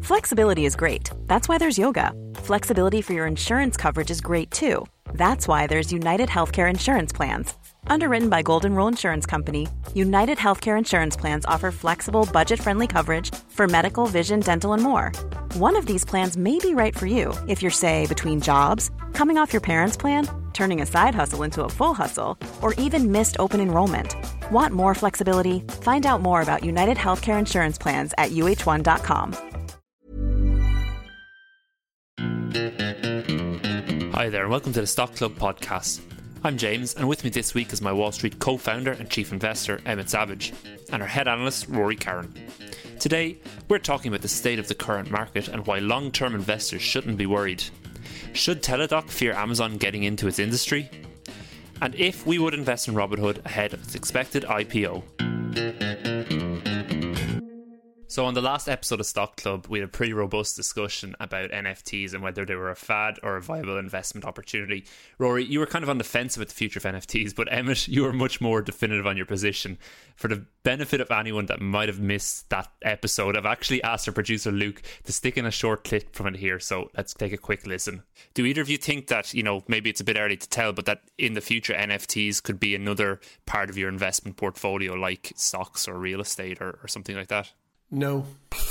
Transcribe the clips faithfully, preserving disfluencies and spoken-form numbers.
Flexibility is great. That's why there's yoga. Flexibility for your insurance coverage is great too. That's why there's United Healthcare Insurance Plans. Underwritten by Golden Rule Insurance Company, United Healthcare Insurance Plans offer flexible, budget-friendly coverage for medical, vision, dental, and more. One of these plans may be right for you if you're, say, between jobs, coming off your parents' plan, turning a side hustle into a full hustle, or even missed open enrollment. Want more flexibility? Find out more about United Healthcare Insurance Plans at U H one dot com. Hi there and welcome to the Stock Club podcast. I'm James, and with me this week is my Wall Street co-founder and chief investor Emmett Savage and our head analyst Rory Carron. Today we're talking about the state of the current market and why long-term investors shouldn't be worried. Should Teladoc fear Amazon getting into its industry? And if we would invest in Robinhood ahead of its expected I P O. So on the last episode of Stock Club, we had a pretty robust discussion about N F Ts and whether they were a fad or a viable investment opportunity. Rory, you were kind of on the fence about the future of N F Ts, but Emmett, you were much more definitive on your position. For the benefit of anyone that might have missed that episode, I've actually asked our producer Luke to stick in a short clip from it here, so let's take a quick listen. Do either of you think that, you know, maybe it's a bit early to tell, but that in the future N F Ts could be another part of your investment portfolio, like stocks or real estate or, or something like that? No.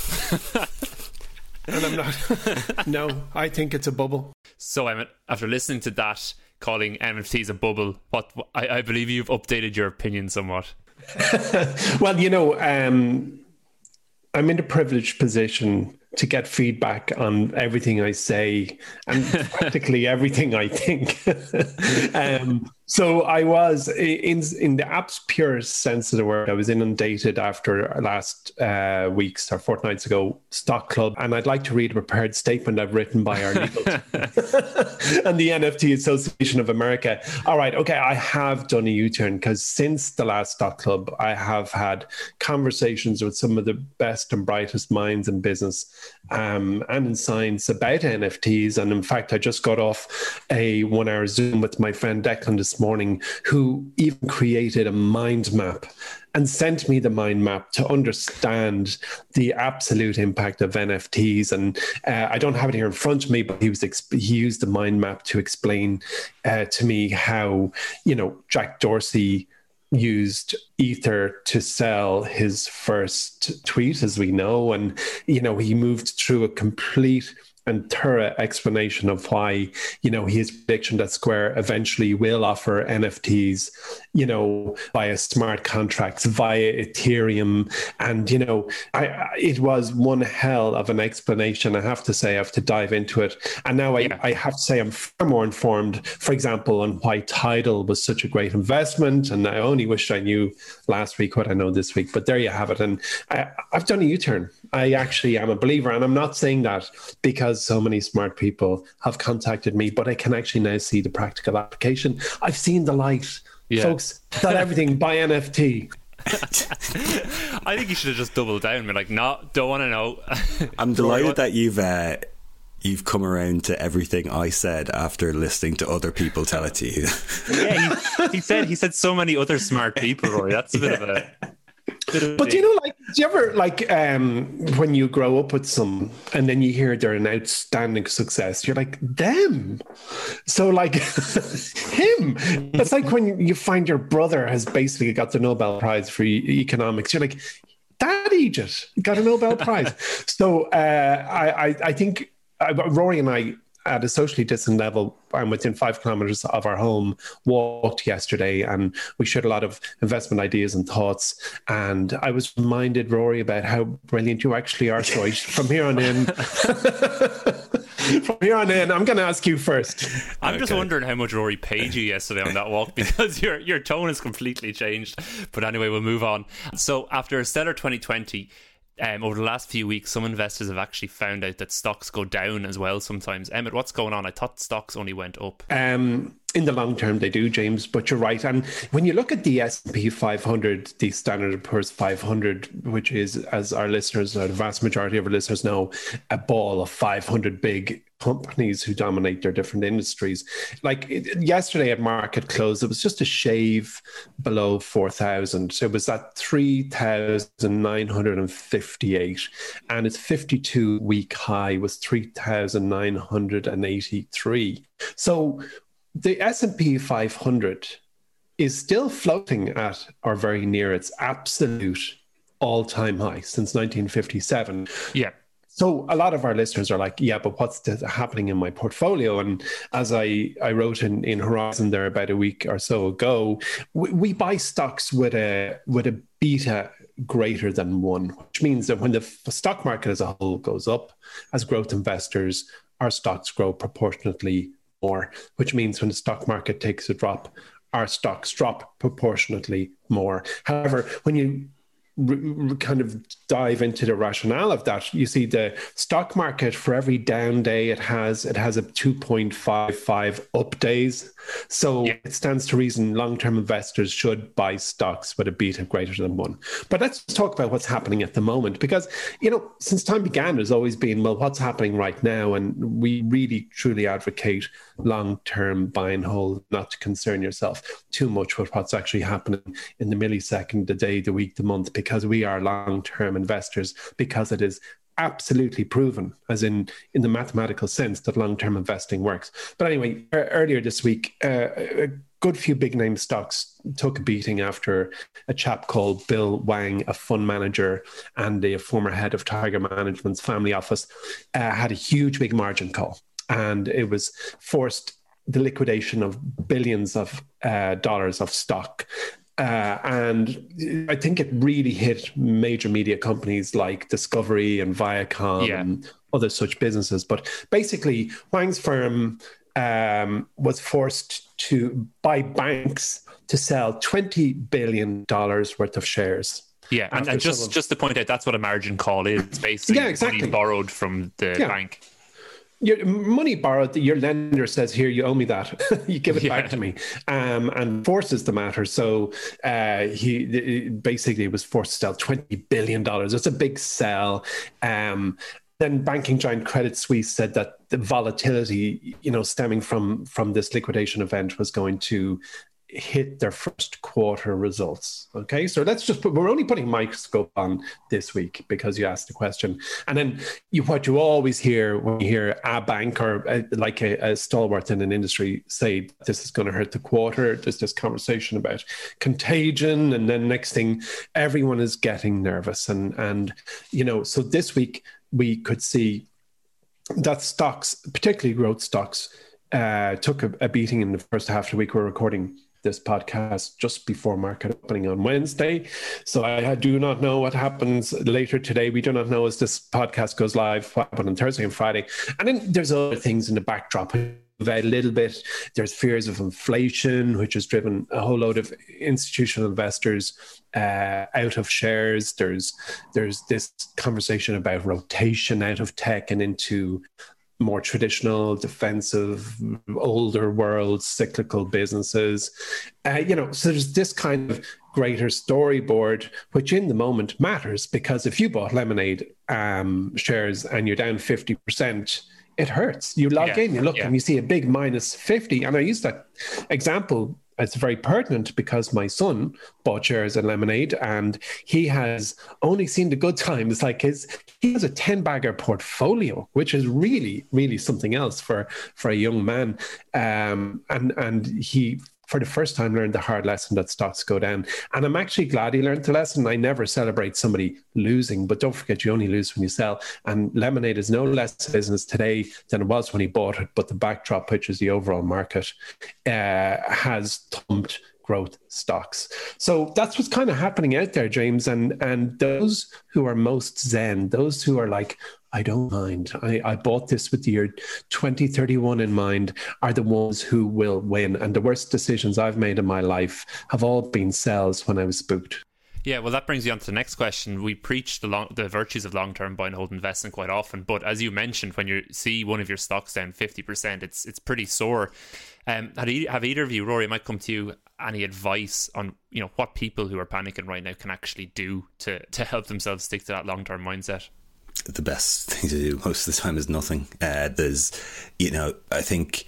And I'm not. No, I think it's a bubble. So, Emmett, after listening to that, calling N F Ts a bubble, what I, I believe you've updated your opinion somewhat. Well, you know, um, I'm in a privileged position to get feedback on everything I say and practically everything I think. um, so I was, in in the absolute purest sense of the word, I was inundated after last uh, week's or fortnights ago Stock Club, and I'd like to read a prepared statement I've written by our legal team and the N F T Association of America. All right, okay, I have done a U-turn because since the last Stock Club, I have had conversations with some of the best and brightest minds in business Um, and in science about N F Ts. And in fact, I just got off a one hour Zoom with my friend Declan this morning, who even created a mind map and sent me the mind map to understand the absolute impact of N F Ts. And uh, I don't have it here in front of me, but he was exp- he used the mind map to explain uh, to me how, you know, Jack Dorsey used Ether to sell his first tweet, as we know. And, you know, he moved through a complete and thorough explanation of why, you know, his prediction that Square eventually will offer N F Ts, you know, via smart contracts, via Ethereum. And, you know, I, I, it was one hell of an explanation. I have to say, I have to dive into it. And now I, yeah. I have to say I'm far more informed, for example, on why Tidal was such a great investment. And I only wished I knew last week what I know this week. But there you have it. And I, I've done a U-turn. I actually am a believer. And I'm not saying that because so many smart people have contacted me, but I can actually now see the practical application. I've seen the light. Yeah. Folks, not everything by N F T. I think you should have just doubled down and been like, no, don't want to know. I'm delighted that you've uh, you've come around to everything I said after listening to other people tell it to you. Yeah, he, he said he said so many other smart people, Rory. That's a bit yeah. of a But you know, like, do you ever, like, um, when you grow up with some and then you hear they're an outstanding success, you're like, them. So, like, him. It's like when you find your brother has basically got the Nobel Prize for e- economics. You're like, that idiot got a Nobel Prize. So, uh, I, I, I think uh, Rory and I, at a socially distant level, and within five kilometers of our home, walked yesterday, and we shared a lot of investment ideas and thoughts. And I was reminded, Rory, about how brilliant you actually are. So I, from here on in, from here on in, I'm going to ask you first. I'm okay. just wondering how much Rory paid you yesterday on that walk, because your your tone has completely changed. But anyway, we'll move on. So after a stellar twenty twenty, Um, over the last few weeks, some investors have actually found out that stocks go down as well sometimes. Emmett, what's going on? I thought stocks only went up. Um, In the long term, they do, James, but you're right. And when you look at the S and P five hundred, the Standard and Poor's five hundred, which is, as our listeners, or the vast majority of our listeners know, a ball of five hundred big companies who dominate their different industries. Like it, yesterday at market close, it was just a shave below four thousand. So it was at three thousand nine hundred fifty-eight, and its fifty-two week high was three thousand nine hundred eighty-three. So the S and P five hundred is still floating at or very near its absolute all-time high since nineteen fifty-seven. Yeah. So a lot of our listeners are like, yeah, but what's the, happening in my portfolio? And as I, I wrote in, in Horizon there about a week or so ago, we, we buy stocks with a with a beta greater than one, which means that when the stock market as a whole goes up, as growth investors, our stocks grow proportionately more, which means when the stock market takes a drop, our stocks drop proportionately more. However, when you r- r- kind of dive into the rationale of that, you see the stock market, for every down day it has, it has a two point five five up days. So yeah. It stands to reason long-term investors should buy stocks with a beta greater than one. But let's talk about what's happening at the moment, because, you know, since time began, there's always been, well, what's happening right now? And we really, truly advocate long-term buy and hold, not to concern yourself too much with what's actually happening in the millisecond, the day, the week, the month, because we are long-term investors, because it is absolutely proven, as in in the mathematical sense, that long-term investing works. But anyway, earlier this week, uh, a good few big name stocks took a beating after a chap called Bill Wang, a fund manager and a former head of Tiger Management's family office, uh, had a huge big margin call, and it was forced the liquidation of billions of uh, dollars of stock. Uh, and I think it really hit major media companies like Discovery and Viacom yeah. and other such businesses. But basically, Wang's firm um, was forced to, by banks, to sell twenty billion dollars worth of shares. Yeah, and, and just, of, just to point out, that's what a margin call is. It's basically yeah, exactly. money borrowed from the yeah. bank. Your money borrowed, your lender says, here, you owe me that. You give it yeah. back to me, um, and forces the matter. So uh, he basically was forced to sell twenty billion dollars. It's a big sell. Um, then banking giant Credit Suisse said that the volatility, you know, stemming from, from this liquidation event was going to hit their first quarter results. Okay, so let's just put, we're only putting microscope on this week because you asked the question. And then you, what you always hear when you hear a bank or a, like a, a stalwart in an industry say this is going to hurt the quarter, there's this conversation about contagion, and then next thing everyone is getting nervous. And and you know, so this week we could see that stocks, particularly growth stocks, uh, took a, a beating in the first half of the week. We're recording this podcast just before market opening on Wednesday. So I do not know what happens later today. We do not know as this podcast goes live what happened on Thursday and Friday. And then there's other things in the backdrop. A little bit, there's fears of inflation, which has driven a whole load of institutional investors uh, out of shares. There's there's this conversation about rotation out of tech and into more traditional, defensive, older world, cyclical businesses. Uh, you know, so there's this kind of greater storyboard, which in the moment matters, because if you bought Lemonade um, shares and you're down fifty percent, it hurts. You log yeah, in, you look, yeah. and you see a big minus fifty. And I use that example. It's very pertinent because my son bought shares in Lemonade and he has only seen the good times. Like his, he has a ten bagger portfolio, which is really, really something else for, for a young man. Um, and, and he, for the first time, learned the hard lesson that stocks go down. And I'm actually glad he learned the lesson. I never celebrate somebody losing, but don't forget, you only lose when you sell. And Lemonade is no less a business today than it was when he bought it. But the backdrop, which is the overall market, uh, has thumped growth stocks. So that's what's kind of happening out there, James. And and those who are most zen, those who are like, I don't mind, I, I bought this with the year twenty thirty-one in mind, are the ones who will win. And the worst decisions I've made in my life have all been sells when I was spooked. Yeah, well, that brings you on to the next question. We preach the long, the virtues of long-term buy and hold investing quite often, but as you mentioned, when you see one of your stocks down fifty percent, it's it's pretty sore. Um, have either of you, Rory, I might come to you, any advice on, you know, what people who are panicking right now can actually do to, to help themselves stick to that long-term mindset? The best thing to do most of the time is nothing. Uh, there's, you know, I think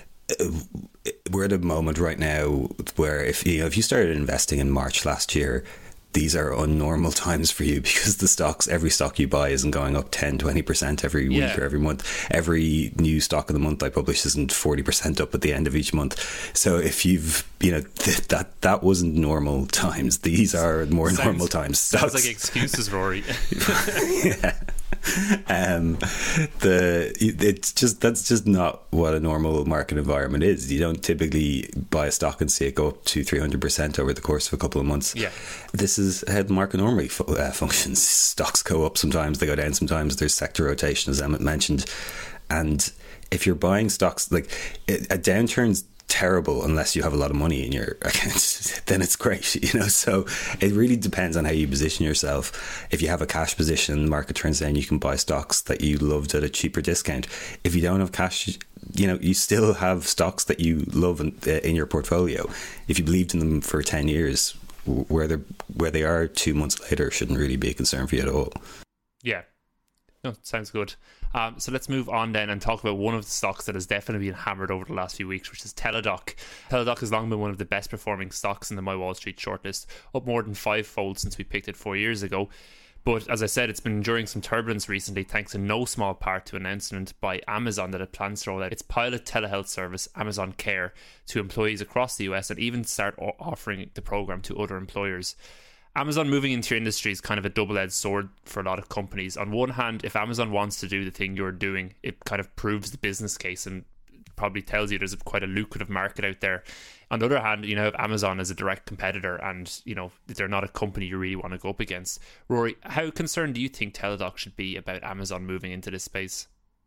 we're at a moment right now where if you know if you started investing in March last year, these are unnormal times for you because the stocks, every stock you buy isn't going up ten, twenty percent every week yeah. or every month. Every new stock of the month I publish isn't forty percent up at the end of each month. So if you've, you know, th- that that wasn't normal times. These are more sounds, normal times. Sounds stocks. Like excuses, Rory. yeah. Um, the it's just that's just not what a normal market environment is. You don't typically buy a stock and see it go up to three hundred percent over the course of a couple of months. Yeah, this is how the market normally fu- uh, functions. Stocks go up sometimes, they go down sometimes. There's sector rotation, as Emmett mentioned, and if you're buying stocks, like a downturn's terrible unless you have a lot of money in your account. Then it's great, you know. So it really depends on how you position yourself. If you have a cash position, the market turns down, you can buy stocks that you loved at a cheaper discount. If you don't have cash, you know, you still have stocks that you love in, uh, in your portfolio. If you believed in them for ten years, where they where they are two months later shouldn't really be a concern for you at all. Yeah, no, sounds good. Um, so let's move on then and talk about one of the stocks that has definitely been hammered over the last few weeks, which is Teladoc. Teladoc has long been one of the best performing stocks in the My Wall Street shortlist, up more than fivefold since we picked it four years ago. But as I said, it's been enduring some turbulence recently, thanks in no small part to an announcement by Amazon that it plans to roll out its pilot telehealth service, Amazon Care, to employees across the U S and even start o- offering the program to other employers. Amazon moving into your industry is kind of a double-edged sword for a lot of companies. On one hand, if Amazon wants to do the thing you're doing, it kind of proves the business case and probably tells you there's a, quite a lucrative market out there. On the other hand, you know, Amazon is a direct competitor and, you know, they're not a company you really want to go up against. Rory, how concerned do you think Teladoc should be about Amazon moving into this space?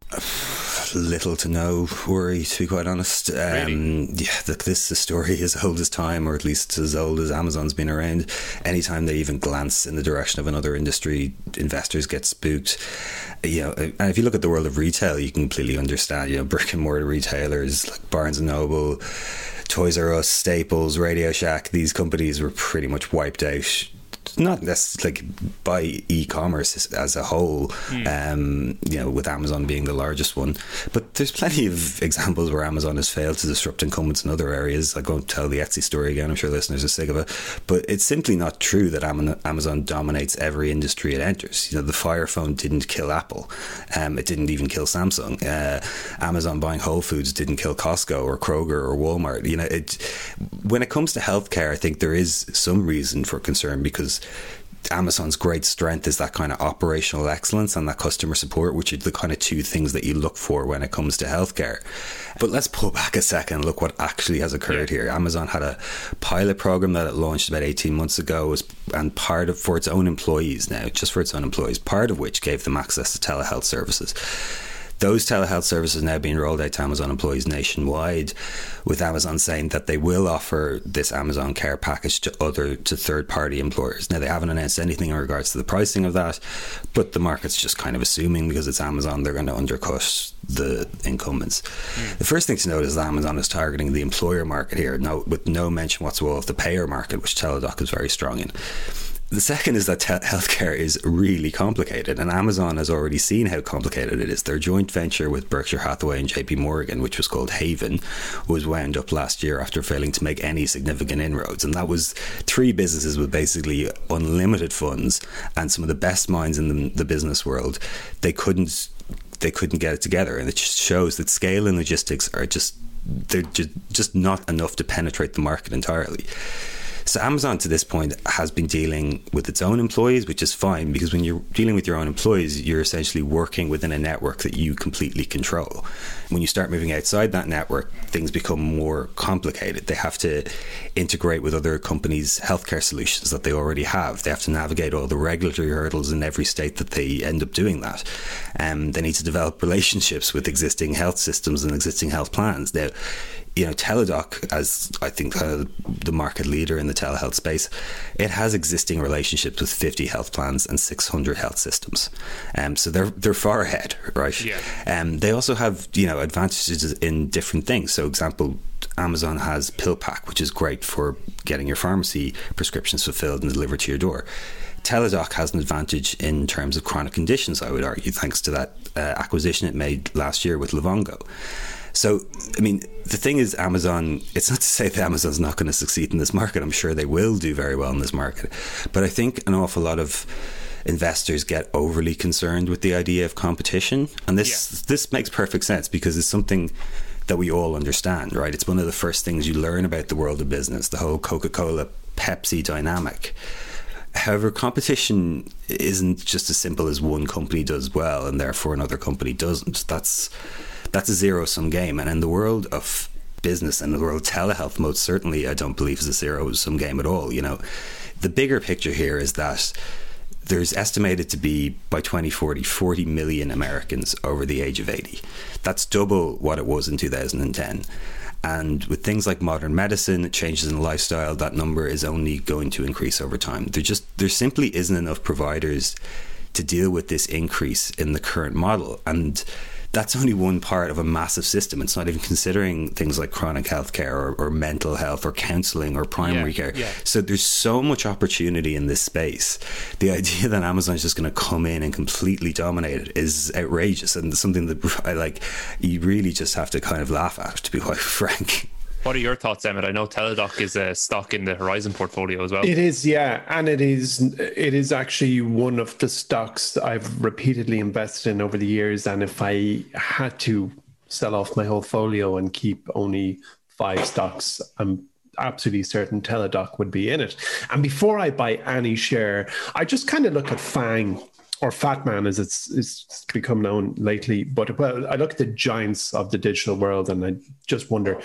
Little to no worry, to be quite honest. Um, really? Yeah, the, this is a story as old as time, or at least as old as Amazon's been around. Anytime they even glance in the direction of another industry, investors get spooked. You know, and if you look at the world of retail, you can completely understand. You know, brick and mortar retailers like Barnes and Noble, Toys R Us, Staples, Radio Shack. These companies were pretty much wiped out. Not necessarily like by e-commerce as a whole, mm. um, you know, with Amazon being the largest one. But there's plenty of examples where Amazon has failed to disrupt incumbents in other areas. I won't tell the Etsy story again, I'm sure listeners are sick of it. But it's simply not true that Amazon dominates every industry it enters. You know, the Fire Phone didn't kill Apple. Um, it didn't even kill Samsung. Uh, Amazon buying Whole Foods didn't kill Costco or Kroger or Walmart. You know, it, when it comes to healthcare, I think there is some reason for concern because Amazon's great strength is that kind of operational excellence and that customer support, which are the kind of two things that you look for when it comes to healthcare. But let's pull back a second and look what actually has occurred here. Amazon had a pilot program that it launched about eighteen months ago, and part of for its own employees now, just for its own employees, part of which gave them access to telehealth services. Those telehealth services are now being rolled out to Amazon employees nationwide, with Amazon saying that they will offer this Amazon Care package to other to third-party employers. Now, they haven't announced anything in regards to the pricing of that, but the market's just kind of assuming because it's Amazon, they're going to undercut the incumbents. Mm. The first thing to note is that Amazon is targeting the employer market here, no, with no mention whatsoever of the payer market, which Teladoc is very strong in. The second is that te- healthcare is really complicated, and Amazon has already seen how complicated it is. Their joint venture with Berkshire Hathaway and J P Morgan, which was called Haven, was wound up last year after failing to make any significant inroads. And that was three businesses with basically unlimited funds and some of the best minds in the, the business world. They couldn't, they couldn't get it together, and it just shows that scale and logistics are just they're just, just not enough to penetrate the market entirely. So Amazon to this point has been dealing with its own employees, which is fine, because when you're dealing with your own employees, you're essentially working within a network that you completely control. When you start moving outside that network, things become more complicated. They have to integrate with other companies' healthcare solutions that they already have. They have to navigate all the regulatory hurdles in every state that they end up doing that. Um, they need to develop relationships with existing health systems and existing health plans. Now, you know, Teladoc, as I think uh, the market leader in the telehealth space, it has existing relationships with fifty health plans and six hundred health systems. Um, so they're they're far ahead, right? Yeah. Um, they also have, you know, advantages in different things. So, example, Amazon has PillPack, which is great for getting your pharmacy prescriptions fulfilled and delivered to your door. Teladoc has an advantage in terms of chronic conditions, I would argue, thanks to that uh, acquisition it made last year with Livongo. So, I mean, the thing is, Amazon, it's not to say that Amazon's not going to succeed in this market. I'm sure they will do very well in this market. But I think an awful lot of investors get overly concerned with the idea of competition. And this yeah. this makes perfect sense because it's something that we all understand, right? It's one of the first things you learn about the world of business, the whole Coca-Cola, Pepsi dynamic. However, competition isn't just as simple as one company does well and therefore another company doesn't. That's that's a zero-sum game. And in the world of business and the world of telehealth, most certainly, I don't believe is a zero-sum game at all. You know, the bigger picture here is that there's estimated to be, by twenty forty, forty million Americans over the age of eighty. That's double what it was in two thousand ten. And with things like modern medicine, changes in lifestyle, that number is only going to increase over time. There just there simply isn't enough providers to deal with this increase in the current model. And that's only one part of a massive system. It's not even considering things like chronic healthcare or, or mental health or counselling or primary yeah, care. Yeah. So there's so much opportunity in this space. The idea that Amazon's just going to come in and completely dominate it is outrageous, and something that I like. You really just have to kind of laugh at, to be quite frank. What are your thoughts, Emmett? I know Teladoc is a stock in the Horizon portfolio as well. It is, yeah. And it is it is actually one of the stocks that I've repeatedly invested in over the years. And if I had to sell off my whole folio and keep only five stocks, I'm absolutely certain Teladoc would be in it. And before I buy any share, I just kind of look at FANG, or Fatman as it's, it's become known lately. But well, I look at the giants of the digital world and I just wonder,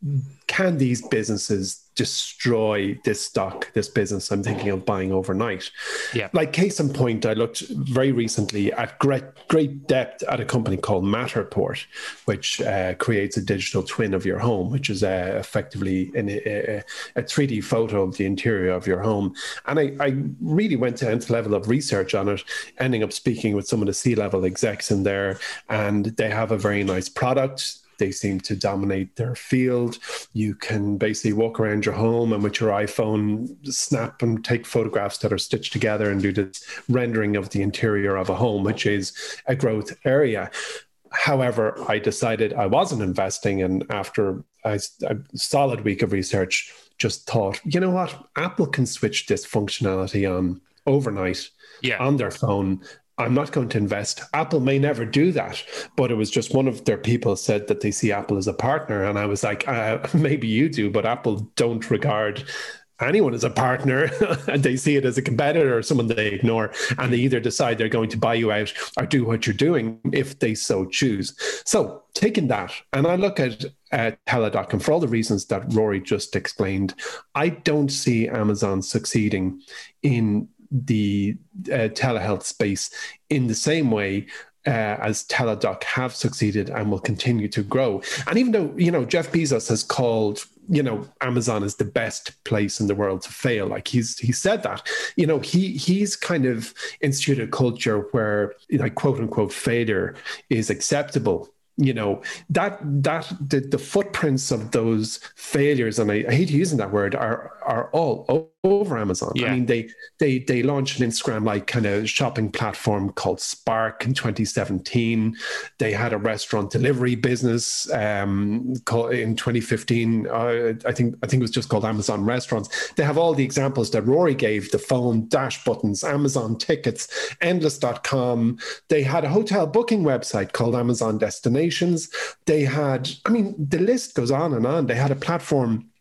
can these businesses destroy this stock, this business I'm thinking of buying overnight? Yeah. Like case in point, I looked very recently at great great depth at a company called Matterport, which uh, creates a digital twin of your home, which is uh, effectively an, a, a three D photo of the interior of your home. And I, I really went to into level of research on it, ending up speaking with some of the C-level execs in there, and they have a very nice product. They seem to dominate their field. You can basically walk around your home and with your iPhone snap and take photographs that are stitched together and do this rendering of the interior of a home, which is a growth area. However, I decided I wasn't investing, and after a, a solid week of research, just thought, you know what, Apple can switch this functionality on overnight yeah. on their phone. I'm not going to invest. Apple may never do that, but it was just one of their people said that they see Apple as a partner. And I was like, uh, maybe you do, but Apple don't regard anyone as a partner and they see it as a competitor or someone they ignore. And they either decide they're going to buy you out or do what you're doing if they so choose. So taking that, and I look at uh, Teladoc, and for all the reasons that Rory just explained, I don't see Amazon succeeding in the uh, telehealth space in the same way uh, as Teladoc have succeeded and will continue to grow. And even though, you know, Jeff Bezos has called, you know, Amazon is the best place in the world to fail. Like he's he said that, you know, he he's kind of instituted a culture where, like, quote unquote, failure is acceptable. You know, that that the, the footprints of those failures, and I, I hate using that word, are are all over Amazon. Yeah. I mean, they they they launched an Instagram-like kind of shopping platform called Spark in twenty seventeen. They had a restaurant delivery business um, called, in twenty fifteen. Uh, I think I think it was just called Amazon Restaurants. They have all the examples that Rory gave: the phone, dash buttons, Amazon tickets, endless dot com. They had a hotel booking website called Amazon Destinations. They had, I mean, the list goes on and on. They had a platform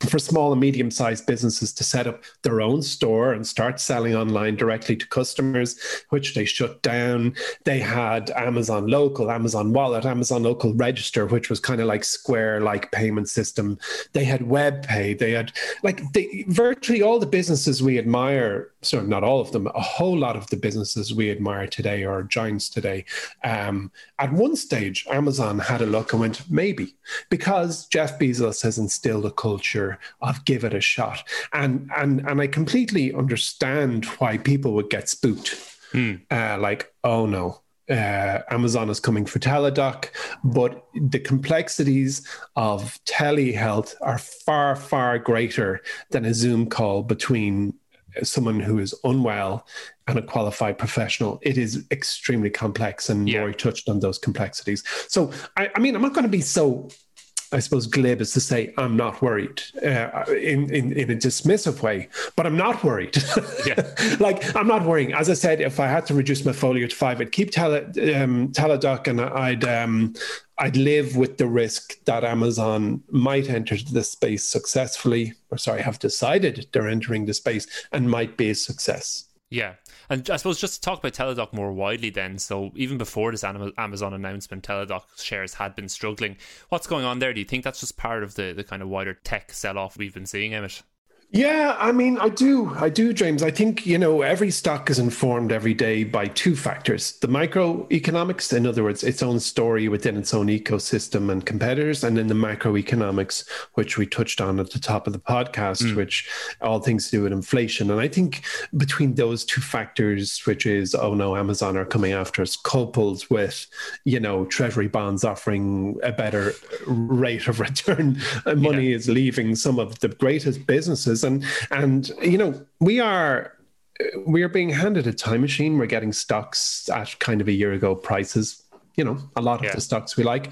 for small and medium-sized businesses to set up their own store and start selling online directly to customers, which they shut down. They had Amazon Local, Amazon Wallet, Amazon Local Register, which was kind of like Square-like payment system. They had WebPay. They had like they, virtually all the businesses we admire, sorry, not all of them, a whole lot of the businesses we admire today are giants today. Um, at one stage, Amazon had a look and went, maybe, because Jeff Bezos has instilled a culture of give it a shot. And and and I completely understand why people would get spooked. Mm. Uh, like, oh no, uh, Amazon is coming for Teladoc. But the complexities of telehealth are far, far greater than a Zoom call between someone who is unwell and a qualified professional. It is extremely complex, and yeah. Rory touched on those complexities. So, I, I mean, I'm not going to be so, I suppose, glib as to say I'm not worried uh, in, in in a dismissive way, but I'm not worried. Yeah. Like, I'm not worrying. As I said, if I had to reduce my folio to five, I'd keep tele, um, Teladoc, and I'd um, I'd live with the risk that Amazon might enter this space successfully, or sorry, have decided they're entering the space and might be a success. Yeah. And I suppose just to talk about Teladoc more widely then, so even before this Amazon announcement, Teladoc shares had been struggling. What's going on there? Do you think that's just part of the, the kind of wider tech sell-off we've been seeing, Emmett? Yeah, I mean, I do. I do, James. I think, you know, every stock is informed every day by two factors. The microeconomics, in other words, its own story within its own ecosystem and competitors, and then the macroeconomics, which we touched on at the top of the podcast, mm. which all things to do with inflation. And I think between those two factors, which is, oh no, Amazon are coming after us, coupled with, you know, treasury bonds offering a better rate of return, money yeah. is leaving some of the greatest businesses. And, and you know, we are we are being handed a time machine. We're getting stocks at kind of a year ago prices, you know, a lot of yeah. the stocks we like.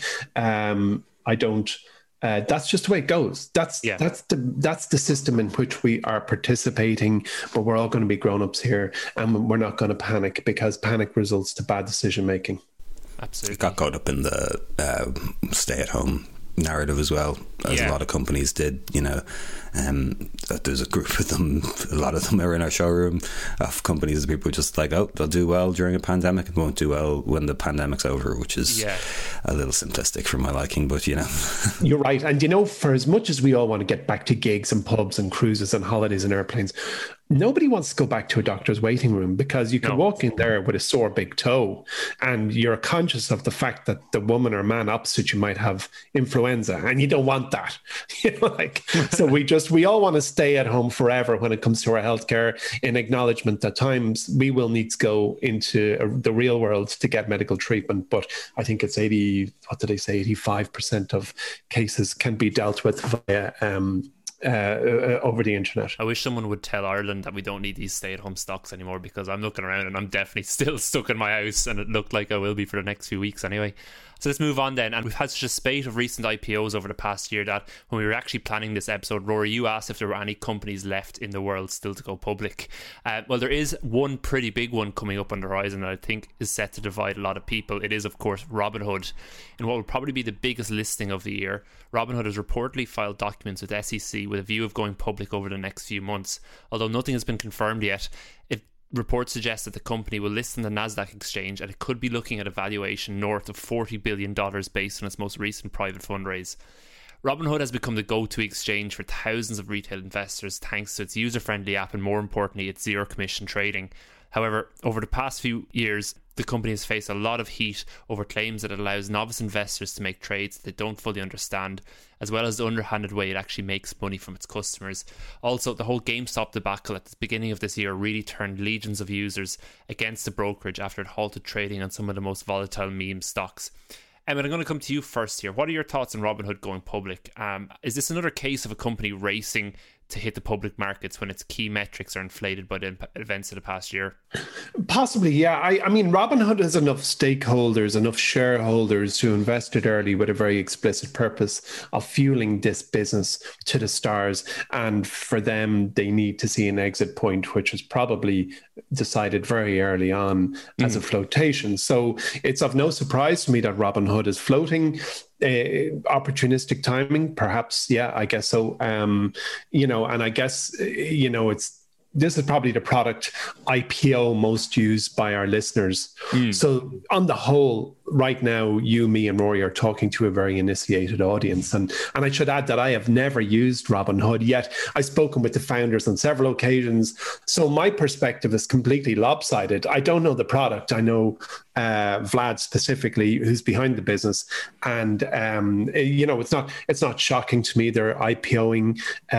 Um, I don't, uh, that's just the way it goes. That's, yeah. that's the, that's the system in which we are participating, but we're all going to be grown-ups here, and we're not going to panic, because panic results to bad decision-making. Absolutely. Got caught up in the uh, stay-at-home narrative as well, as yeah. a lot of companies did, you know. Um, there's a group of them, a lot of them are in our showroom, of companies, people just like, oh, they'll do well during a pandemic and won't do well when the pandemic's over, which is yeah. a little simplistic for my liking, but you know. You're right. And you know, for as much as we all want to get back to gigs and pubs and cruises and holidays and airplanes, nobody wants to go back to a doctor's waiting room, because you can no. walk in there with a sore big toe and you're conscious of the fact that the woman or man opposite you might have influenza, and you don't want that. You know, like, so we just, we all want to stay at home forever when it comes to our healthcare, in acknowledgement that times we will need to go into a, the real world to get medical treatment. But I think it's eighty, what did they say, eighty-five percent of cases can be dealt with via um, Uh, uh, over the internet. I wish someone would tell Ireland that we don't need these stay-at-home stocks anymore, because I'm looking around and I'm definitely still stuck in my house, and it looked like I will be for the next few weeks anyway. So let's move on then. And we've had such a spate of recent I P Os over the past year that when we were actually planning this episode, Rory, you asked if there were any companies left in the world still to go public. Uh, well, there is one pretty big one coming up on the horizon that I think is set to divide a lot of people. It is, of course, Robinhood. In what will probably be the biggest listing of the year, Robinhood has reportedly filed documents with S E C with a view of going public over the next few months. Although nothing has been confirmed yet, it reports suggest that the company will list on the Nasdaq exchange, and it could be looking at a valuation north of forty billion dollars based on its most recent private fundraise. Robinhood has become the go-to exchange for thousands of retail investors thanks to its user-friendly app and, more importantly, its zero commission trading. However, over the past few years, the company has faced a lot of heat over claims that it allows novice investors to make trades that they don't fully understand, as well as the underhanded way it actually makes money from its customers. Also, the whole GameStop debacle at the beginning of this year really turned legions of users against the brokerage after it halted trading on some of the most volatile meme stocks. Emmett, I'm going to come to you first here. What are your thoughts on Robinhood going public? Um, is this another case of a company racing to hit the public markets when its key metrics are inflated by the events of the past year? Possibly, yeah. I, I mean, Robinhood has enough stakeholders, enough shareholders who invested early with a very explicit purpose of fueling this business to the stars. And for them, they need to see an exit point, which was probably decided very early on as mm. a flotation. So it's of no surprise to me that Robinhood is floating. uh, opportunistic timing, perhaps. Yeah, I guess so. Um, you know, and I guess, you know, it's, this is probably the product I P O most used by our listeners. Mm. So on the whole, right now, you, me, and Rory are talking to a very initiated audience. And, and I should add that I have never used Robinhood, yet I've spoken with the founders on several occasions. So my perspective is completely lopsided. I don't know the product. I know uh, Vlad specifically, who's behind the business. And, um, you know, it's not it's not shocking to me. They're IPOing.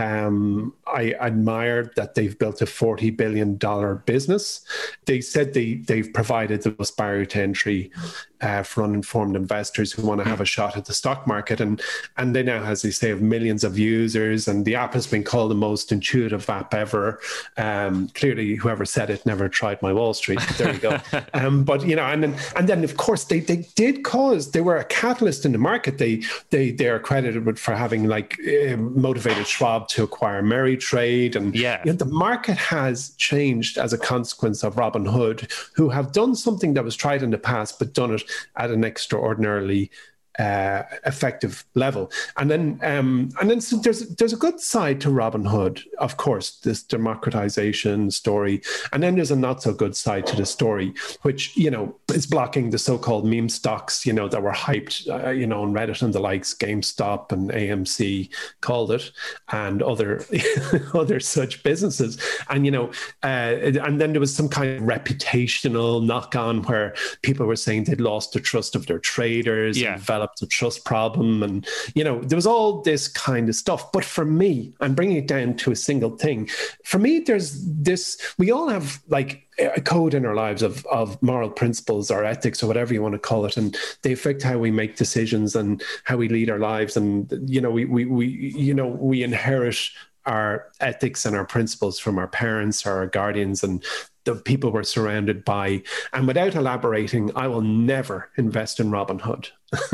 Um, I admire that they've built a forty billion dollars business. They said they, they've provided the most barrier to entry Uh, for uninformed investors who want to have a shot at the stock market. And and they now, as they say, have millions of users, and the app has been called the most intuitive app ever. Um, clearly, whoever said it never tried my Wall Street. But there you go. um, but, you know, and then, and then of course, they they did cause, they were a catalyst in the market. They they they are credited with for having like uh, motivated Schwab to acquire Ameritrade. And yeah. you know, the market has changed as a consequence of Robinhood, who have done something that was tried in the past, but done it at an extraordinarily uh, effective level. And then, um, and then so there's there's a good side to Robinhood, of course, this democratization story. And then there's a not so good side to the story, which, you know, is blocking the so-called meme stocks, you know, that were hyped, uh, you know, on Reddit and the likes. GameStop and A M C called it, and other other such businesses. And, you know, uh, and then there was some kind of reputational knock-on where people were saying they'd lost the trust of their traders, yeah. and developed a trust problem. And, you know, there was all this kind of stuff. But for me, I'm bringing it down to a single thing. For me, there's this, we all have like a code in our lives of, of moral principles or ethics or whatever you want to call it. And they affect how we make decisions and how we lead our lives. And, you know, we, we, we you know, we inherit our ethics and our principles from our parents or our guardians and the people we're surrounded by. And without elaborating, I will never invest in Robinhood.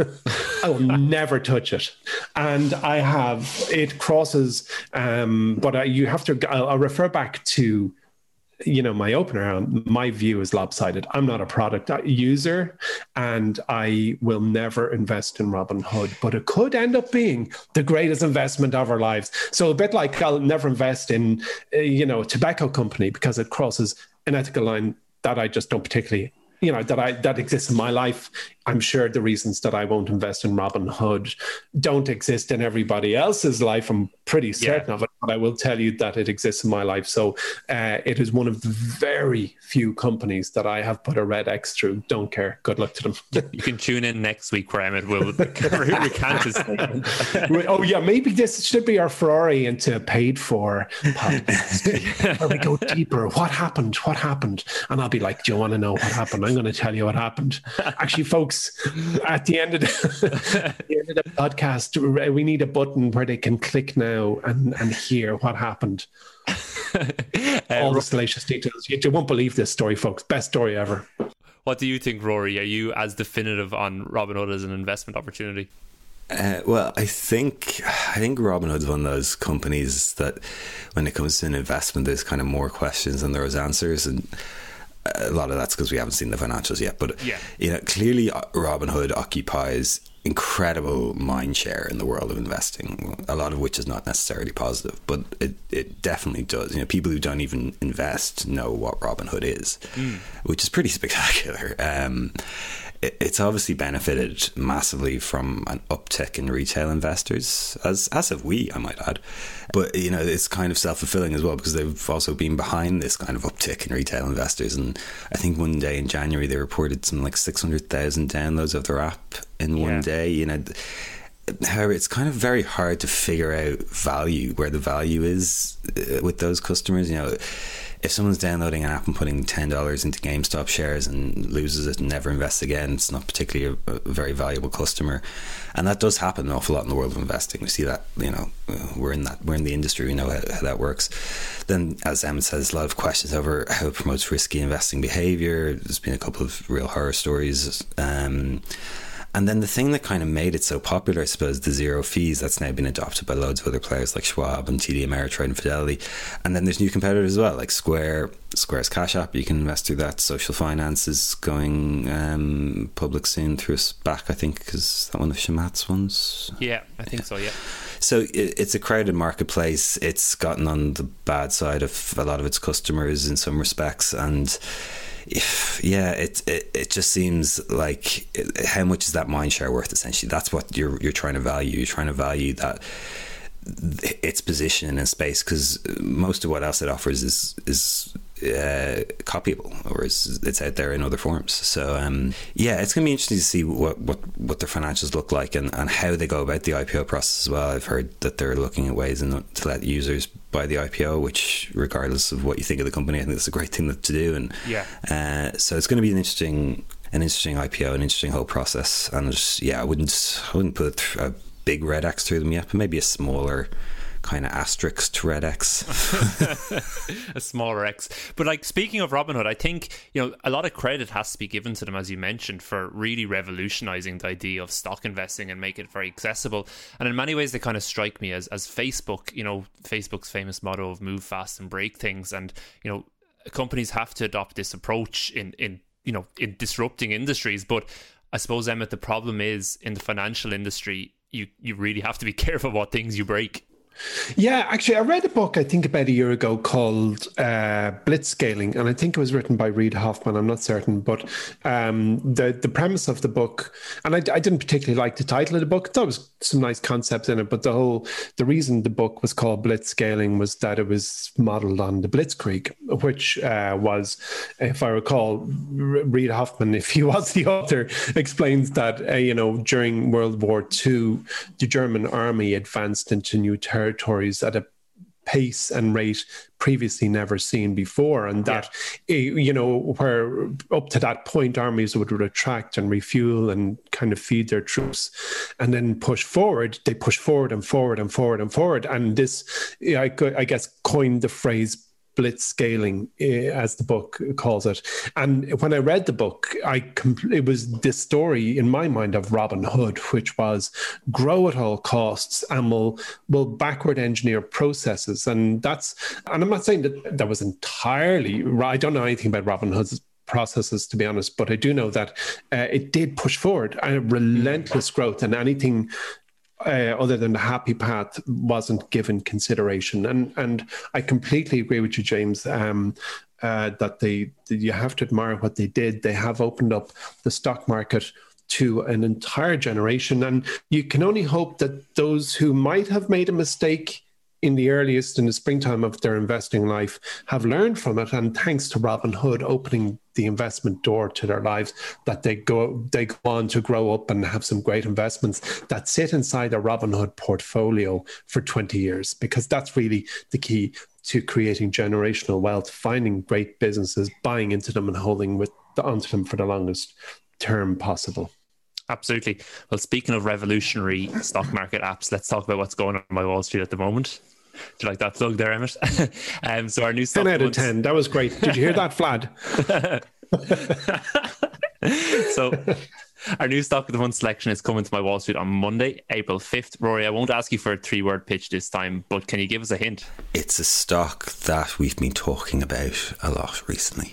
I will never touch it. And I have, it crosses, um, but I, you have to, I'll, I'll refer back to, you know, my opener. My view is lopsided. I'm not a product user, and I will never invest in Robinhood, but it could end up being the greatest investment of our lives. So a bit like I'll never invest in, you know, a tobacco company because it crosses an ethical line that I just don't particularly, you know, that I that exists in my life. I'm sure the reasons that I won't invest in Robinhood don't exist in everybody else's life. I'm pretty certain yeah. of it, but I will tell you that it exists in my life. So uh, it is one of the very few companies that I have put a red X through. Don't care. Good luck to them. You can tune in next week where Emmett will recant his statement. Oh yeah, maybe this should be our Ferrari into a paid for podcast where we go deeper. What happened? What happened? And I'll be like, do you want to know what happened? I'm going to tell you what happened. Actually, folks, at the end of the, at the end of the podcast, we need a button where they can click now and, and hear what happened. All the salacious details. You, you won't believe this story, folks. Best story ever. What do you think, Rory? Are you as definitive on Robinhood as an investment opportunity? Uh, well, I think I think Robinhood's one of those companies that when it comes to an investment, there's kind of more questions than there is answers, and a lot of that's because we haven't seen the financials yet. But yeah. you know, clearly Robinhood occupies incredible mind share in the world of investing, a lot of which is not necessarily positive, but it, it definitely does. You know, people who don't even invest know what Robinhood is, mm. which is pretty spectacular. Um, it, it's obviously benefited massively from an uptick in retail investors, as as have we, I might add. But, you know, it's kind of self-fulfilling as well, because they've also been behind this kind of uptick in retail investors. And I think one day in January, they reported something like six hundred thousand downloads of their app in yeah. one day. You know, however, it's kind of very hard to figure out value, where the value is with those customers. You know, if someone's downloading an app and putting ten dollars into GameStop shares and loses it and never invests again, it's not particularly a, a very valuable customer. And that does happen an awful lot in the world of investing. We see that, you know, we're in that, we're in the industry, we know how, how that works. Then, as Emmett says, a lot of questions over how it promotes risky investing behavior. There's been a couple of real horror stories. Um, And then the thing that kind of made it so popular, I suppose, the zero fees, that's now been adopted by loads of other players like Schwab and T D Ameritrade and Fidelity. And then there's new competitors as well, like Square Square's Cash App, you can invest through that. Social Finance is going um, public soon through a SPAC, I think, is that one of Shamat's ones? Yeah, I think so, yeah. So it, it's a crowded marketplace. It's gotten on the bad side of a lot of its customers in some respects, and if, yeah, it, it it just seems like it, how much is that mind share worth? Essentially, that's what you're you're trying to value. You're trying to value that its position in a space, because most of what else it offers is is uh, copyable, or is it's out there in other forms. So um, yeah, it's going to be interesting to see what, what, what their financials look like, and, and how they go about the I P O process as well. I've heard that they're looking at ways in, to let users buy the I P O, which, regardless of what you think of the company, I think that's a great thing to do. And yeah, uh, so it's going to be an interesting an interesting I P O, an interesting whole process. And just, yeah, I wouldn't I wouldn't put a big red X through them yet, but maybe a smaller kind of asterisk to red X. A smaller X. But like, speaking of Robinhood, I think, you know, a lot of credit has to be given to them, as you mentioned, for really revolutionizing the idea of stock investing and make it very accessible. And in many ways, they kind of strike me as as Facebook, you know, Facebook's famous motto of move fast and break things. And, you know, companies have to adopt this approach in in you know in disrupting industries. But I suppose, Emmett, the problem is in the financial industry, you you really have to be careful what things you break. Yeah, actually, I read a book, I think about a year ago, called uh, Blitzscaling, and I think it was written by Reid Hoffman, I'm not certain, but um, the, the premise of the book, and I, I didn't particularly like the title of the book, there was some nice concepts in it, but the whole, the reason the book was called Blitzscaling was that it was modelled on the Blitzkrieg, which uh, was, if I recall, Reid Hoffman, if he was the author, explains that, uh, you know, during World War Two, the German army advanced into new territory territories at a pace and rate previously never seen before, and that yeah. you know, where up to that point armies would retract and refuel and kind of feed their troops and then push forward, they push forward and forward and forward and forward, and this I, I guess coined the phrase blitzscaling, as the book calls it. And when I read the book, I compl- it was this story in my mind of Robin Hood, which was grow at all costs and will will backward engineer processes. And that's, and I'm not saying that that was entirely right. I don't know anything about Robin Hood's processes, to be honest, but I do know that uh, it did push forward a relentless growth, and anything Uh, other than the happy path wasn't given consideration. And and I completely agree with you, James, um, uh, that they that you have to admire what they did. They have opened up the stock market to an entire generation, and you can only hope that those who might have made a mistake in the earliest, in the springtime of their investing life, have learned from it, and thanks to Robin Hood opening the investment door to their lives, that they go they go on to grow up and have some great investments that sit inside a Robin Hood portfolio for twenty years, because that's really the key to creating generational wealth, finding great businesses, buying into them and holding with onto them for the longest term possible. Absolutely. Well, speaking of revolutionary stock market apps, let's talk about what's going on on my Wall Street at the moment. Do you like that plug there, Emmett? um, so our new stock ten out of ten. That was great. Did you hear that, Vlad? So our new stock of the month selection is coming to my Wall Street on Monday, April fifth. Rory, I won't ask you for a three-word pitch this time, but can you give us a hint? It's a stock that we've been talking about a lot recently.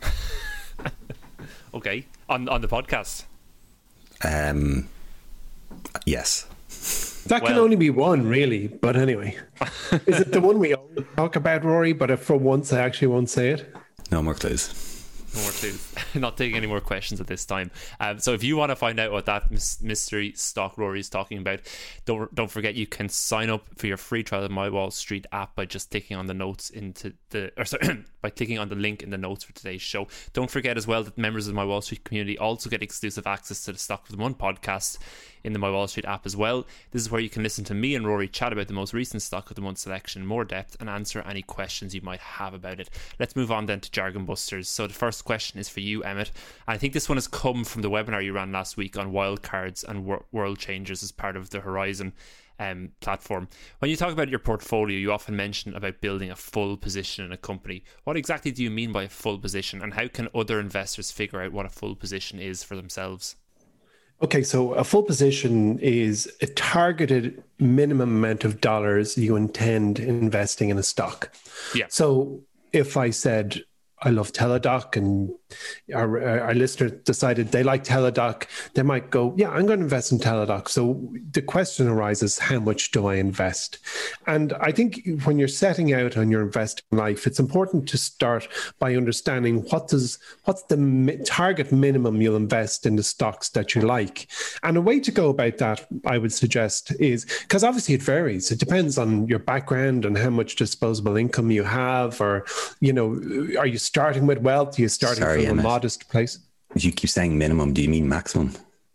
Okay. On on the podcast? Um. Yes. That well, can only be one, really. But anyway, is it the one we always talk about, Rory? But if for once I actually won't say it. No more clues. No more clues. Not taking any more questions at this time. Um, so if you want to find out what that mis- mystery stock Rory is talking about, don't don't forget you can sign up for your free trial of My Wall Street app by just clicking on the notes into the or sorry, by clicking on the link in the notes for today's show. Don't forget as well that members of the My Wall Street community also get exclusive access to the Stock of the Month podcast in the My Wall Street app as well. This is where you can listen to me and Rory chat about the most recent Stock of the Month selection in more depth and answer any questions you might have about it. Let's move on then to Jargon Busters. So the first question is for you, Emmett. And I think this one has come from the webinar you ran last week on wildcards and wor- world changers as part of the Horizon um, platform. When you talk about your portfolio, you often mention about building a full position in a company. What exactly do you mean by a full position, and how can other investors figure out what a full position is for themselves? Okay, so a full position is a targeted minimum amount of dollars you intend investing in a stock. Yeah. So if I said I love Teladoc, and our, our listener decided they like Teladoc, they might go, yeah, I'm going to invest in Teladoc. So the question arises, how much do I invest? And I think when you're setting out on your investing life, it's important to start by understanding what does what's the mi- target minimum you'll invest in the stocks that you like. And a way to go about that, I would suggest, is, because obviously it varies. It depends on your background and how much disposable income you have, or, you know, are you starting with wealth? Are you starting Sorry, from Emmett. a modest place? You keep saying minimum. Do you mean maximum?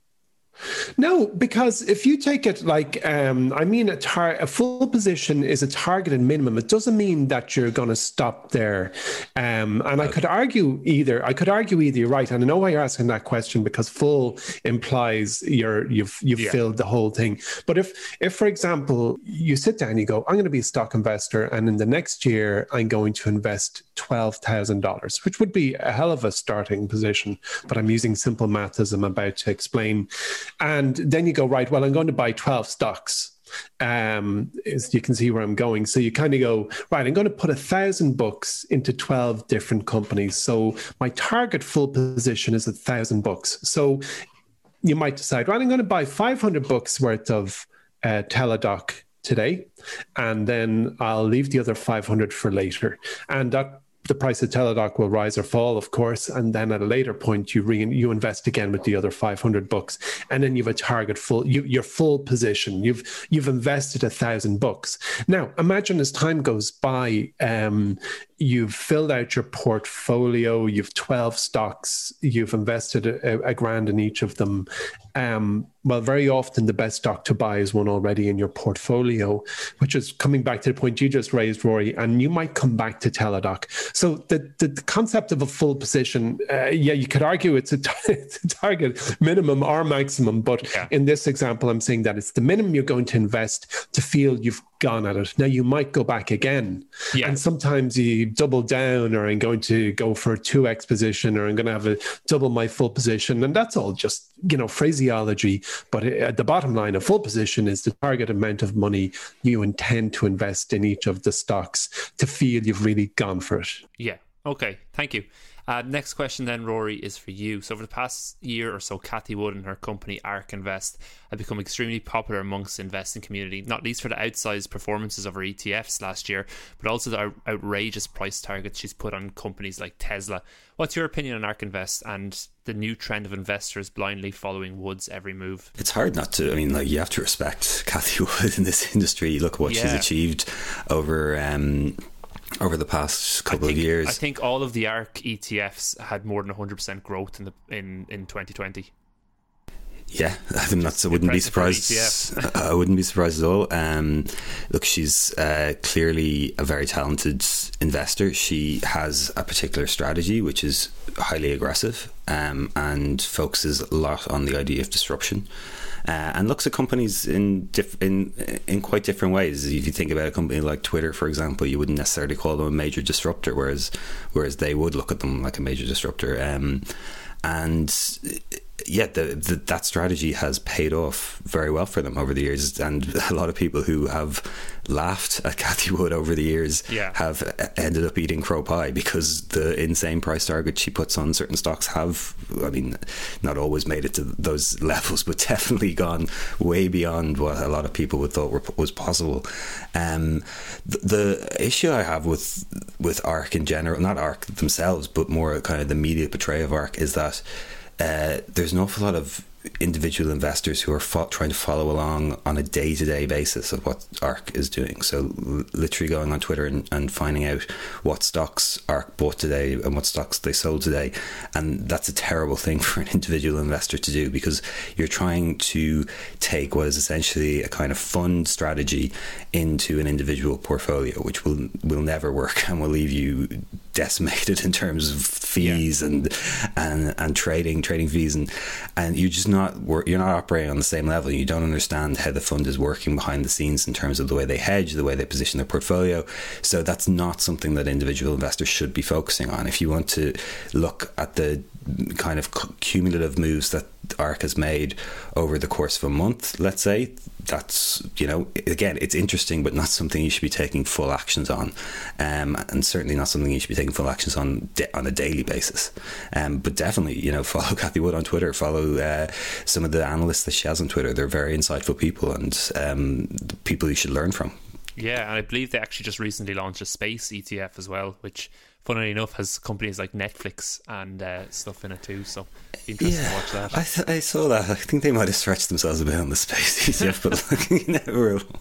No, because if you take it like, um, I mean, a, tar- a full position is a targeted minimum. It doesn't mean that you're going to stop there. Um, and I could argue either. I could argue either you're right. And I know why you're asking that question, because full implies you're you've you've Yeah. filled the whole thing. But if if for example you sit down and you go, I'm going to be a stock investor, and in the next year I'm going to invest twelve thousand dollars, which would be a hell of a starting position. But I'm using simple math as I'm about to explain. And then you go, right, well, I'm going to buy twelve stocks. Um, as you can see where I'm going. So you kind of go, right, I'm going to put a thousand bucks into twelve different companies. So my target full position is a thousand bucks. So you might decide, right, I'm going to buy five hundred bucks worth of uh, Teladoc today, and then I'll leave the other five hundred for later. And that the price of Teladoc will rise or fall, of course, and then at a later point you re- you invest again with the other five hundred bucks, and then you have a target full you, your full position. You've you've invested a thousand bucks. Now imagine as time goes by, um, you've filled out your portfolio. You've twelve stocks. You've invested a, a grand in each of them. Um, well, very often the best stock to buy is one already in your portfolio, which is coming back to the point you just raised, Rory, and you might come back to Teladoc. So the, the, the concept of a full position, uh, yeah, you could argue it's a, t- it's a target minimum or maximum, but yeah. In this example, I'm saying that it's the minimum you're going to invest to feel you've gone at it. Now, you might go back again, yeah. And sometimes you double down, or I'm going to go for a two X position, or I'm going to have a double my full position, and that's all just, you know, phraseology. But at the bottom line, a full position is the target amount of money you intend to invest in each of the stocks to feel you've really gone for it. Yeah. Okay. Thank you. Uh, next question then, Rory, is for you. So over the past year or so, Cathie Wood and her company ARK Invest have become extremely popular amongst the investing community, not least for the outsized performances of her E T Fs last year, but also the out- outrageous price targets she's put on companies like Tesla. What's your opinion on ARK Invest and the new trend of investors blindly following Wood's every move? It's hard not to. I mean, like, you have to respect Cathie Wood in this industry. Look at what yeah. she's achieved over... Um, over the past couple think, of years. I think all of the ARK E T Fs had more than one hundred percent growth in the in, in twenty twenty. Yeah, I think that's. I wouldn't be surprised. I wouldn't be surprised at all. Um, look, she's uh, clearly a very talented investor. She has a particular strategy which is highly aggressive, um, and focuses a lot on the idea of disruption. Uh, and looks at companies in diff- in in quite different ways. If you think about a company like Twitter, for example, you wouldn't necessarily call them a major disruptor, whereas whereas they would look at them like a major disruptor. Um, and yeah, the, the, that strategy has paid off very well for them over the years, and a lot of people who have laughed at Cathie Wood over the years yeah. have ended up eating crow pie, because the insane price targets she puts on certain stocks have, I mean, not always made it to those levels, but definitely gone way beyond what a lot of people would thought were, was possible. Um, the, the issue I have with with ARK in general, not ARK themselves, but more kind of the media portrayal of ARK, is that Uh, there's an awful lot of individual investors who are fo- trying to follow along on a day-to-day basis of what ARK is doing. So l- literally going on Twitter and, and finding out what stocks ARK bought today and what stocks they sold today. And that's a terrible thing for an individual investor to do, because you're trying to take what is essentially a kind of fund strategy into an individual portfolio, which will will never work and will leave you decimated in terms of fees yeah. and and and trading trading fees, and and you just not you're not operating on the same level. You don't understand how the fund is working behind the scenes in terms of the way they hedge, the way they position their portfolio. So that's not something that individual investors should be focusing on. If you want to look at the kind of cumulative moves that ARK has made over the course of a month, let's say, that's, you know, again, it's interesting, but not something you should be taking full actions on, um, and certainly not something you should be taking full actions on on a daily basis. Um, but definitely, you know, follow Cathie Wood on Twitter. Follow uh, some of the analysts that she has on Twitter. They're very insightful people and um, people you should learn from. Yeah, and I believe they actually just recently launched a space E T F as well, which, funnily enough, has companies like Netflix and uh, stuff in it too. So, be interesting yeah, to watch that. I, th- I saw that. I think they might have stretched themselves a bit on the space E T F, but you never will.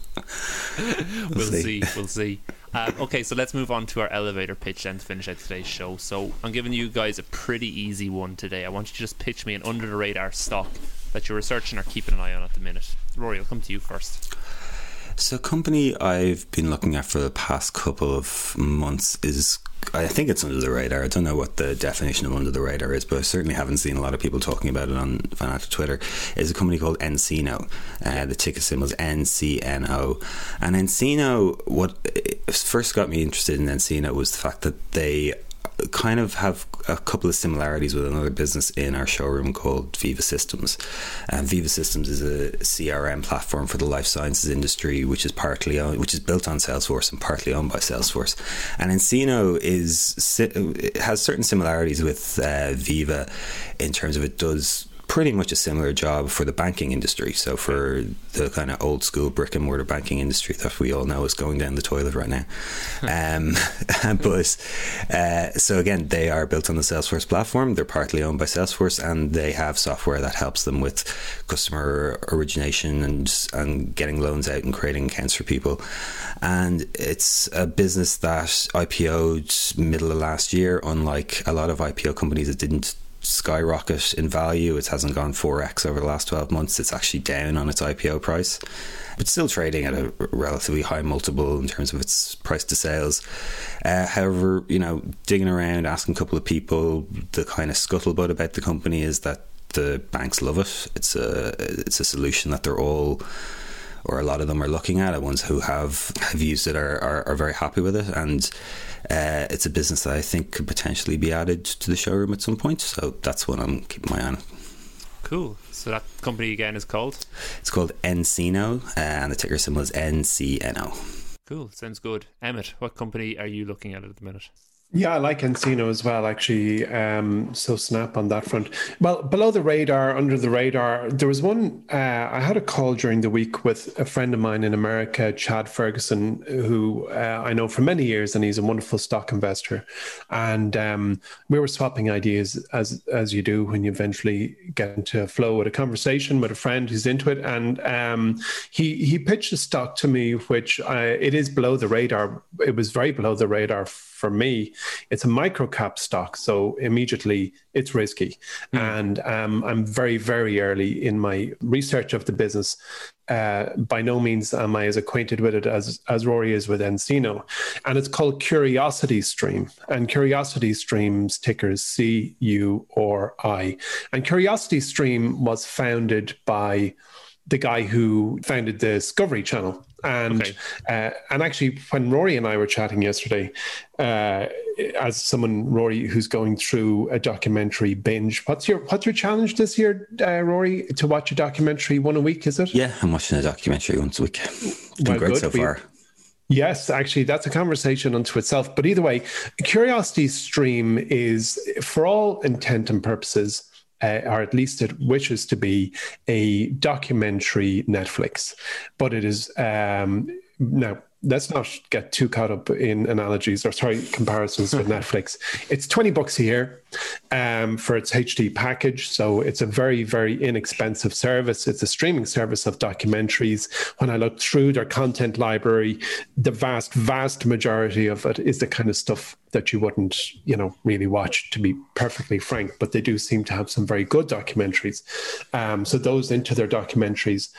We'll, we'll see. see. We'll see. Um, okay, so let's move on to our elevator pitch then to finish out today's show. So, I'm giving you guys a pretty easy one today. I want you to just pitch me an under the radar stock that you're researching or keeping an eye on at the minute. Rory, I'll come to you first. So, a company I've been looking at for the past couple of months is, I think it's under the radar. I don't know what the definition of under the radar is, but I certainly haven't seen a lot of people talking about it on financial Twitter. It's a company called nCino. Uh, the ticker symbol is N C N O. And nCino, what first got me interested in nCino was the fact that they kind of have a couple of similarities with another business in our showroom called Viva Systems. And Viva Systems is a C R M platform for the life sciences industry, which is partly owned, which is built on Salesforce and partly owned by Salesforce. And nCino is it has certain similarities with uh, Viva in terms of it does pretty much a similar job for the banking industry. So for the kind of old school brick and mortar banking industry that we all know is going down the toilet right now. um, but uh, so again, they are built on the Salesforce platform. They're partly owned by Salesforce, and they have software that helps them with customer origination and and getting loans out and creating accounts for people. And it's a business that I P O'd middle of last year. Unlike a lot of I P O companies, it didn't skyrocket in value. It hasn't gone four x over the last twelve months. It's actually down on its I P O price, but still trading at a relatively high multiple in terms of its price to sales. Uh, however, you know, digging around, asking a couple of people, the kind of scuttlebutt about the company is that the banks love it. It's a it's a solution that they're all, or a lot of them are looking at. The ones who have, have used it are, are, are very happy with it. And uh, it's a business that I think could potentially be added to the showroom at some point. So that's what I'm keeping my eye on. Cool. So that company again is called? It's called nCino, uh, and the ticker symbol is N C N O. Cool. Sounds good. Emmett, what company are you looking at at the minute? Yeah, I like nCino as well, actually. Um, so snap on that front. Well, below the radar, under the radar, there was one, uh, I had a call during the week with a friend of mine in America, Chad Ferguson, who uh, I know for many years, and he's a wonderful stock investor. And um, we were swapping ideas, as as you do when you eventually get into a flow with a conversation with a friend who's into it. And um, he, he pitched a stock to me, which I, it is below the radar. It was very below the radar for me. It's a micro cap stock, so immediately it's risky. Mm. And um, I'm very, very early in my research of the business. Uh, by no means am I as acquainted with it as, as Rory is with nCino. And it's called Curiosity Stream. And Curiosity Stream's ticker is C U R I. And Curiosity Stream was founded by the guy who founded the Discovery Channel. And okay. uh, and actually, when Rory and I were chatting yesterday, uh, as someone, Rory, who's going through a documentary binge, what's your what's your challenge this year, uh, Rory, to watch a documentary one a week, is it? Yeah, I'm watching a documentary once a week. It's been well, great good. so far. We, yes, actually, that's a conversation unto itself. But either way, Curiosity Stream is, for all intent and purposes, Uh, or at least it wishes to be, a documentary Netflix. But it is, um, now, let's not get too caught up in analogies or, sorry, comparisons with Netflix. It's twenty bucks a year um, for its H D package. So it's a very, very inexpensive service. It's a streaming service of documentaries. When I look through their content library, the vast, vast majority of it is the kind of stuff that you wouldn't, you know, really watch, to be perfectly frank, but they do seem to have some very good documentaries. Um, so those into their documentaries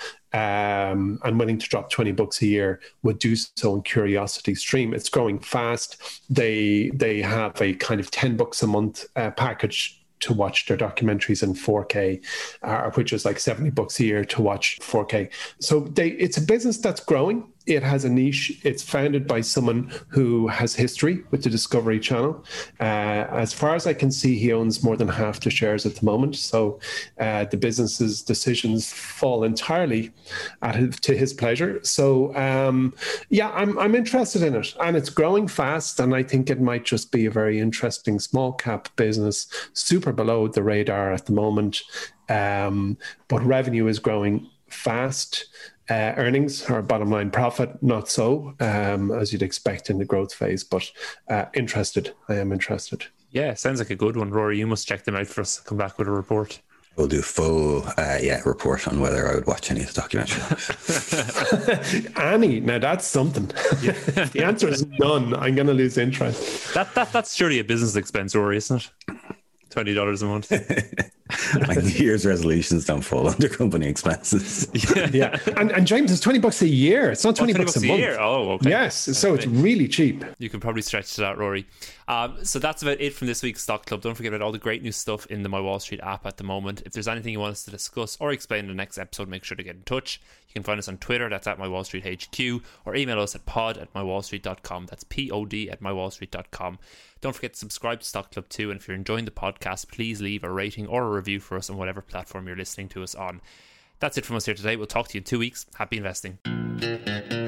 um, and willing to drop twenty bucks a year would do so in Curiosity Stream. It's growing fast. They they have a kind of ten bucks a month uh, package to watch their documentaries in four K, uh, which is like seventy bucks a year to watch four K. So they, it's a business that's growing. it has a niche. It's founded by someone who has history with the Discovery Channel. Uh, as far as I can see, he owns more than half the shares at the moment. So uh, the business's decisions fall entirely at his, to his pleasure. So um, yeah, I'm I'm interested in it, and it's growing fast. And I think it might just be a very interesting small cap business, super below the radar at the moment. Um, but revenue is growing fast. Uh, earnings or bottom line profit, not so, um, as you'd expect in the growth phase, but uh, interested. I am interested. Yeah, sounds like a good one. Rory, you must check them out for us. Come back with a report. We'll do a full uh, yeah, report on whether I would watch any of the documentary. Annie, now that's something. If the answer is none, I'm going to lose interest. That that That's surely a business expense, Rory, isn't it? twenty dollars a month. My New Year's resolutions don't fall under company expenses. Yeah, yeah. And, and James, it's twenty bucks a year. It's not twenty, oh, twenty bucks, bucks a, a month. year. Oh, okay. Yes, so it's really cheap. You can probably stretch to that, Rory. Um, so that's about it from this week's Stock Club. Don't forget about all the great new stuff in the My Wall Street app at the moment. If there's anything you want us to discuss or explain in the next episode, make sure to get in touch. You can find us on Twitter, that's at My Wall Street H Q, or email us at pod at my wall street dot com. That's P O D at my wall street dot com. Don't forget to subscribe to Stock Club too, and if you're enjoying the podcast, please leave a rating or a review for us on whatever platform you're listening to us on. That's it from us here today. We'll talk to you in two weeks. Happy investing.